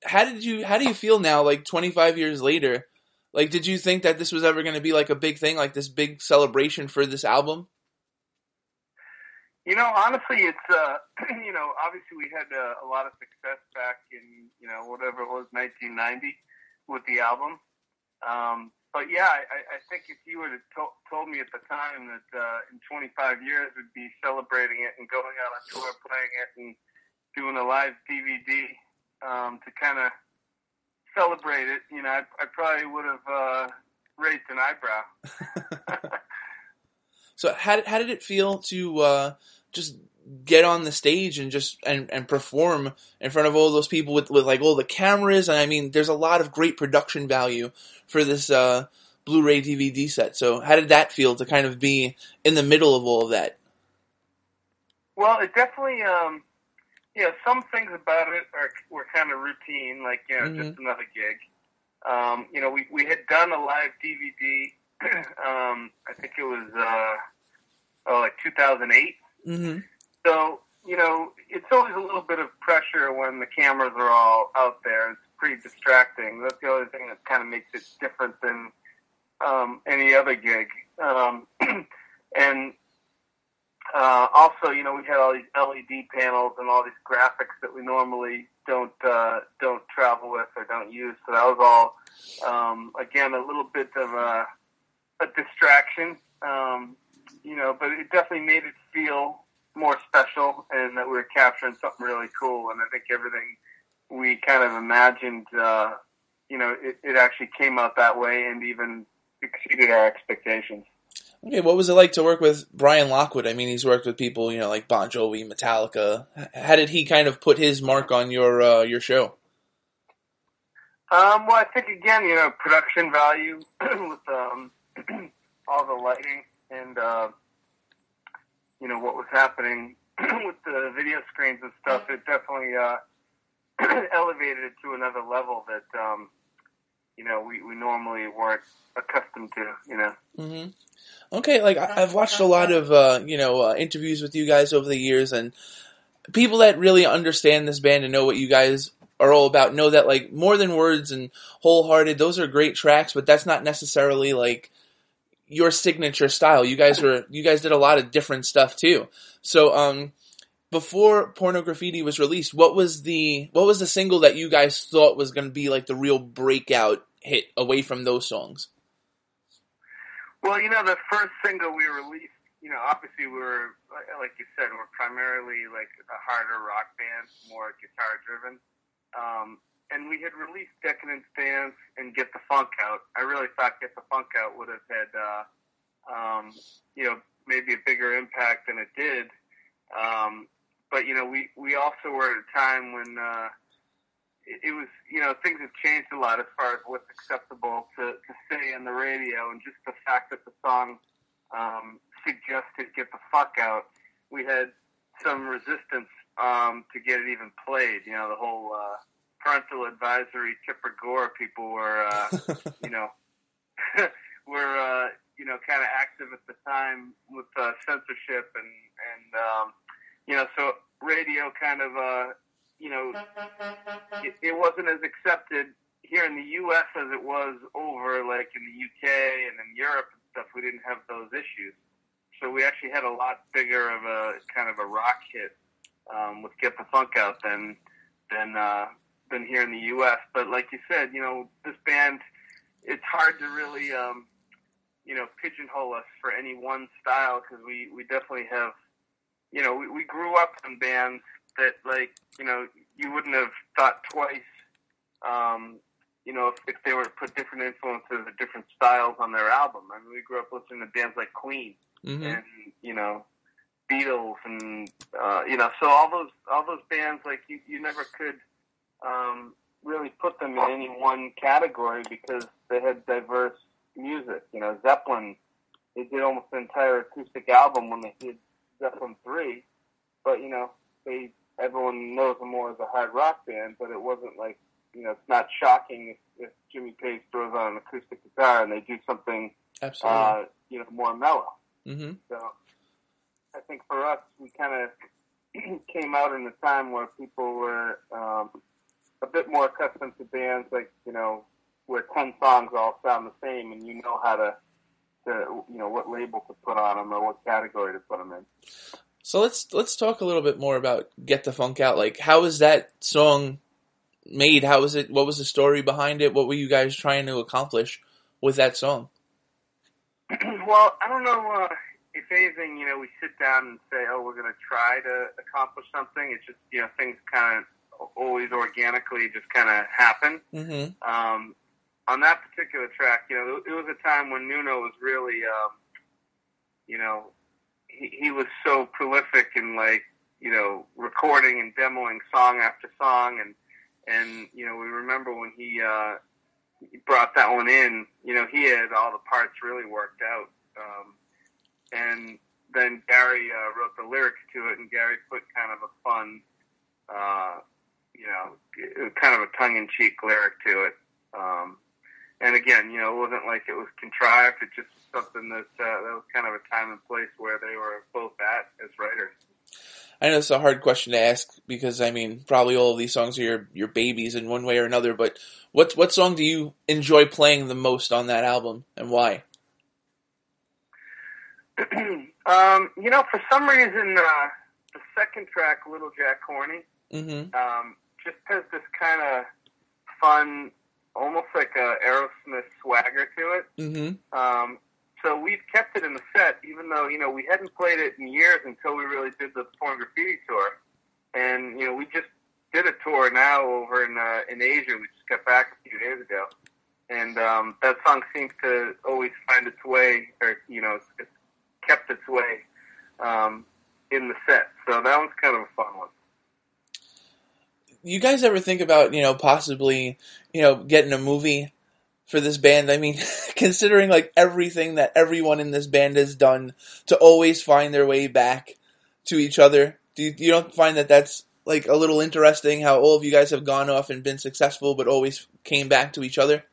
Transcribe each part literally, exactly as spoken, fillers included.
how did you, how do you feel now, like twenty-five years later? Like, did you think that this was ever going to be like a big thing, like this big celebration for this album? You know, honestly, it's, uh, you know, obviously we had uh, a lot of success back in, you know, whatever it was, nineteen ninety with the album. Um, but yeah, I, I think if you would have to- told me at the time that uh, in twenty-five years we'd be celebrating it and going out on tour, playing it, and doing a live D V D um, to kind of celebrate it, you know, I, I probably would have uh, raised an eyebrow. So how did, how did it feel to uh, just get on the stage and just and, and perform in front of all those people with, with like all the cameras? And I mean, there's a lot of great production value for this uh, Blu-ray D V D set. So how did that feel to kind of be in the middle of all of that? Well, it definitely, um, you know, some things about it are were kind of routine, like, you know, mm-hmm. just another gig. Um, you know, we, we had done a live D V D, um, I think it was, uh, oh, like two thousand eight. Mm-hmm. So, you know, it's always a little bit of pressure when the cameras are all out there. It's pretty distracting. That's the other thing that kind of makes it different than um, any other gig. Um, and uh, also, you know, we had all these L E D panels and all these graphics that we normally don't uh, don't travel with or don't use. So that was all, um, again, a little bit of a, a distraction. Um, you know, but it definitely made it feel more special and that we were capturing something really cool. And I think everything we kind of imagined, uh, you know, it, it actually came out that way and even exceeded our expectations. Okay, what was it like to work with Brian Lockwood? I mean, he's worked with people, you know, like Bon Jovi, Metallica. How did he kind of put his mark on your uh, your show? Um, well, I think, again, you know, production value with um, all the lighting and, uh, you know, what was happening with the video screens and stuff, it definitely uh, elevated it to another level that, um, you know, we, we normally weren't accustomed to, you know. Mm-hmm. Okay, like, I've watched a lot of, uh, you know, uh, interviews with you guys over the years, and people that really understand this band and know what you guys are all about know that, like, More Than Words and Wholehearted, those are great tracks, but that's not necessarily, like, your signature style. You guys were, you guys did a lot of different stuff too. So, um, before Porno Graffiti was released, what was the, what was the single that you guys thought was going to be like the real breakout hit away from those songs? Well, you know, the first single we released, you know, obviously we were, like you said, we're primarily like a harder rock band, more guitar driven. Um, And we had released Decadence Dance and Get the Funk Out. I really thought Get the Funk Out would have had, uh, um, you know, maybe a bigger impact than it did. Um, but, you know, we, we also were at a time when uh, it, it was, you know, things have changed a lot as far as what's acceptable to, to say on the radio. And just the fact that the song um, suggested Get the Fuck Out, we had some resistance um, to get it even played. You know, the whole... Uh, parental advisory, Tipper Gore people were, uh, you know, were, uh, you know, kind of active at the time with uh, censorship and, and um, you know, so radio kind of, uh, you know, it, it wasn't as accepted here in the U S as it was over, like, in the U K and in Europe and stuff. We didn't have those issues. So we actually had a lot bigger of a kind of a rock hit um, with Get the Funk Out than, than, uh, than here in the U S. But like you said, you know, this band, it's hard to really, um, you know, pigeonhole us for any one style because we, we definitely have, you know, we, we grew up in bands that, like, you know, you wouldn't have thought twice, um, you know, if, if they were to put different influences or different styles on their album. I mean, we grew up listening to bands like Queen mm-hmm. and, you know, Beatles and, uh, you know, so all those, all those bands, like, you, you never could, Um, really put them in any one category because they had diverse music. You know, Zeppelin, they did almost an entire acoustic album when they did Zeppelin three, but, you know, they everyone knows them more as a hard rock band, but it wasn't like, you know, it's not shocking if, if Jimmy Page throws on an acoustic guitar and they do something, Absolutely. Uh, you know, more mellow. Mm-hmm. So I think for us, we kind of came out in a time where people were, um, a bit more accustomed to bands like, you know, where ten songs all sound the same and you know how to, to you know, what label to put on them or what category to put them in. So let's let's talk a little bit more about Get the Funk Out. Like, how was that song made? How was it? What was the story behind it? What were you guys trying to accomplish with that song? Well, I don't know uh, if anything, you know, we sit down and say, oh, we're going to try to accomplish something. It's just, you know, things kind of always organically just kind of happen. Mm-hmm. Um, on that particular track, you know, it was a time when Nuno was really, um, you know, he, he was so prolific in, like, you know, recording and demoing song after song. And, and you know, we remember when he, uh, he brought that one in, you know, he had all the parts really worked out. Um, and then Gary uh, wrote the lyrics to it, and Gary put kind of a fun, uh, you know, kind of a tongue-in-cheek lyric to it. Um, and again, you know, it wasn't like it was contrived. It just was something that, uh, that was kind of a time and place where they were both at as writers. I know it's a hard question to ask because, I mean, probably all of these songs are your, your babies in one way or another, but what what song do you enjoy playing the most on that album, and why? um, you know, for some reason, uh, the second track, Little Jack Horny, mm-hmm. um, just has this kind of fun, almost like a Aerosmith swagger to it. Mm-hmm. Um, so we've kept it in the set, even though, you know, we hadn't played it in years until we really did the Porn Graffiti tour. And, you know, we just did a tour now over in uh, in Asia. We just got back a few days ago. And um, that song seems to always find its way, or, you know, it's, it's kept its way um, in the set. So that one's kind of a fun one. You guys ever think about, you know, possibly, you know, getting a movie for this band? I mean, considering like everything that everyone in this band has done to always find their way back to each other, do you, you don't find that that's like a little interesting how all of you guys have gone off and been successful but always came back to each other?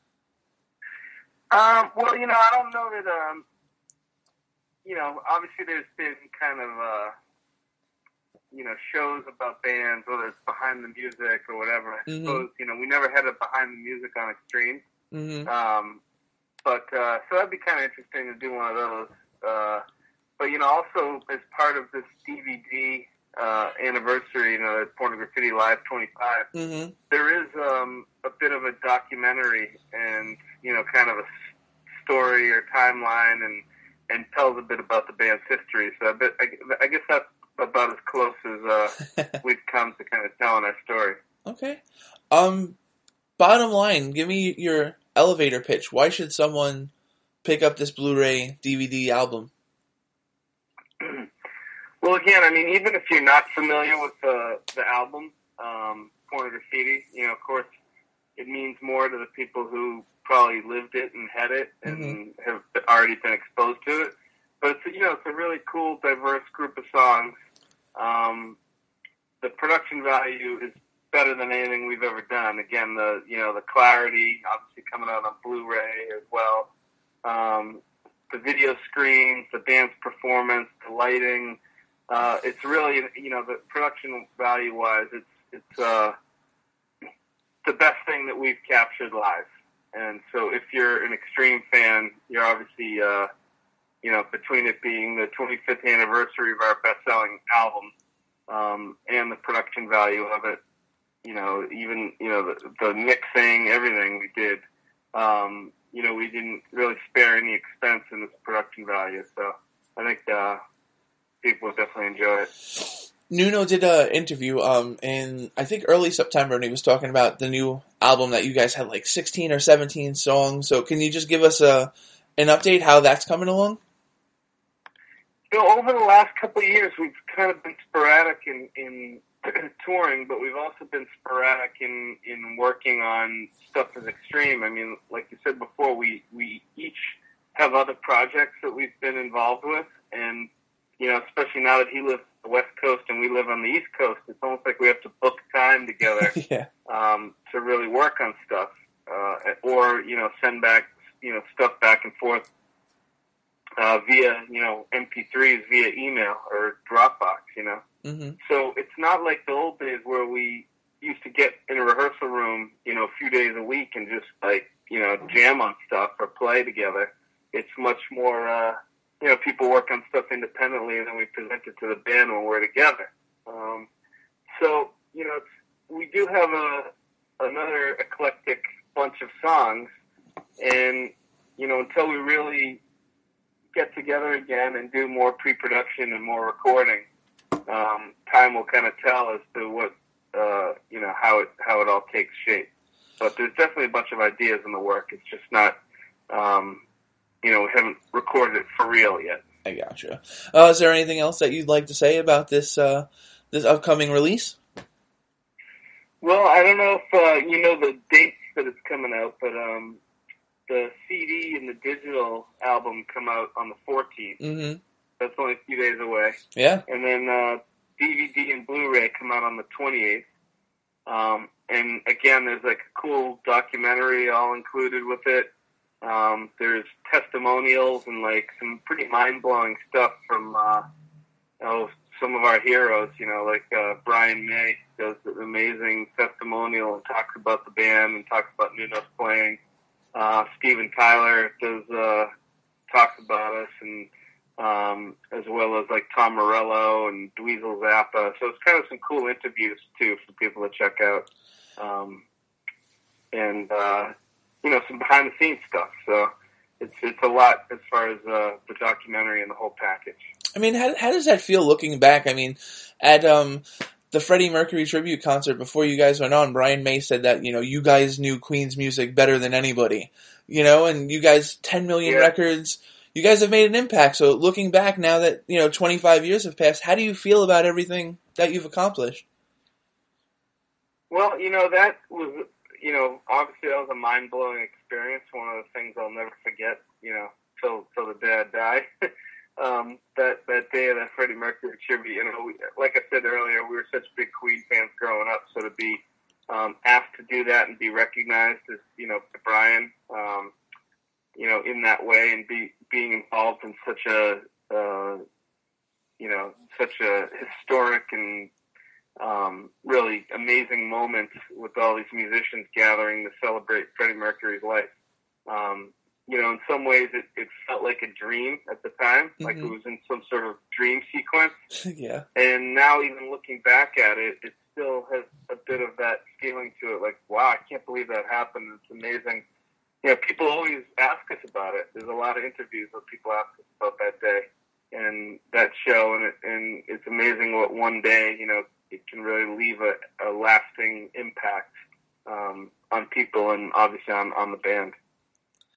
Um, well, you know, I don't know that, um, you know, obviously there's been kind of, uh, you know, shows about bands, whether it's behind the music or whatever. I Mm-hmm. suppose, you know, we never had a behind the music on Extreme. Mm-hmm. Um, but, uh, so that'd be kind of interesting to do one of those. Uh, but, you know, also as part of this D V D, uh, anniversary, you know, Porn Graffiti Live twenty-five, Mm-hmm. there is, um, a bit of a documentary and, you know, kind of a story or timeline and, and tells a bit about the band's history. So I, bet, I, I guess that's about as close as uh, we've come to kind of telling our story. Okay. Um, bottom line, give me your elevator pitch. Why should someone pick up this Blu-ray D V D album? Well, again, I mean, even if you're not familiar with the the album, um, Porn Graffiti, you know, of course, it means more to the people who probably lived it and had it and mm-hmm. have already been exposed to it. But it's, you know, it's a really cool, diverse group of songs. Um, the production value is better than anything we've ever done. Again, the you know the clarity, obviously coming out on Blu-ray as well. Um, the video screens, the band's performance, the lighting. Uh, it's really, you know, the production value-wise, it's it's uh, the best thing that we've captured live. And so, if you're an Extreme fan, you're obviously, uh, you know, between it being the twenty-fifth anniversary of our best-selling album um, and the production value of it, you know, even you know the, the mixing, everything we did, um, you know, we didn't really spare any expense in this production value. So, I think. Uh, People will definitely enjoy it. Nuno did an interview um, in, I think, early September, and he was talking about the new album that you guys had like sixteen or seventeen songs. So can you just give us a an update how that's coming along? You know, over the last couple of years, we've kind of been sporadic in, in touring, but we've also been sporadic in, in working on stuff as Extreme. I mean, like you said before, we, we each have other projects that we've been involved with, and you know, especially now that he lives on the West Coast and we live on the East Coast, it's almost like we have to book time together yeah. um, to really work on stuff, uh, or you know, send back you know stuff back and forth uh, via you know M P threes, via email or Dropbox. You know, mm-hmm. so it's not like the old days where we used to get in a rehearsal room, you know, a few days a week and just like, you know, jam on stuff or play together. It's much more, uh, you know, people work on stuff independently and then we present it to the band when we're together. Um, so, you know, it's, we do have a, another eclectic bunch of songs, and, you know, until we really get together again and do more pre-production and more recording, um, time will kind of tell as to what, uh, you know, how it, how it all takes shape. But there's definitely a bunch of ideas in the work. It's just not, um, you know, we haven't recorded it for real yet. I gotcha. Uh, is there anything else that you'd like to say about this, uh, this upcoming release? Well, I don't know if, uh, you know the dates that it's coming out, but, um, the C D and the digital album come out on the fourteenth. Mm-hmm. That's only a few days away. Yeah. And then, uh, D V D and Blu-ray come out on the twenty-eighth. Um, and again, there's like a cool documentary all included with it. Um, there's testimonials and like some pretty mind-blowing stuff from, uh, oh, some of our heroes, you know, like, uh, Brian May does an amazing testimonial and talks about the band and talks about Nuno's playing. Uh, Steven Tyler does, uh, talks about us, and, um, as well as like Tom Morello and Dweezil Zappa. So it's kind of some cool interviews too for people to check out. Um, and, uh, you know, some behind the scenes stuff. So it's, it's a lot as far as, uh, the documentary and the whole package. I mean, how, how does that feel looking back? I mean, at, um, the Freddie Mercury tribute concert before you guys went on, Brian May said that, you know, you guys knew Queen's music better than anybody, you know, and you guys, ten million yeah. records, you guys have made an impact. So looking back now that, you know, twenty-five years have passed, how do you feel about everything that you've accomplished? Well, you know, that was, you know, obviously that was a mind-blowing experience. One of the things I'll never forget, you know, till, till the day I die. Um, that, that day of that Freddie Mercury tribute, you know, we, like I said earlier, we were such big Queen fans growing up, so to be, um, asked to do that and be recognized as, you know, Brian, um, you know, in that way and be, being involved in such a, uh, you know, such a historic and, um, really amazing moment with all these musicians gathering to celebrate Freddie Mercury's life. Um, You know, in some ways it, it felt like a dream at the time, mm-hmm. like it was in some sort of dream sequence. Yeah. And now even looking back at it, it still has a bit of that feeling to it, like, wow, I can't believe that happened. It's amazing. You know, people always ask us about it. There's a lot of interviews where people ask us about that day and that show, and, it, and it's amazing what one day, you know, it can really leave a, a lasting impact um, on people and obviously on, on the band.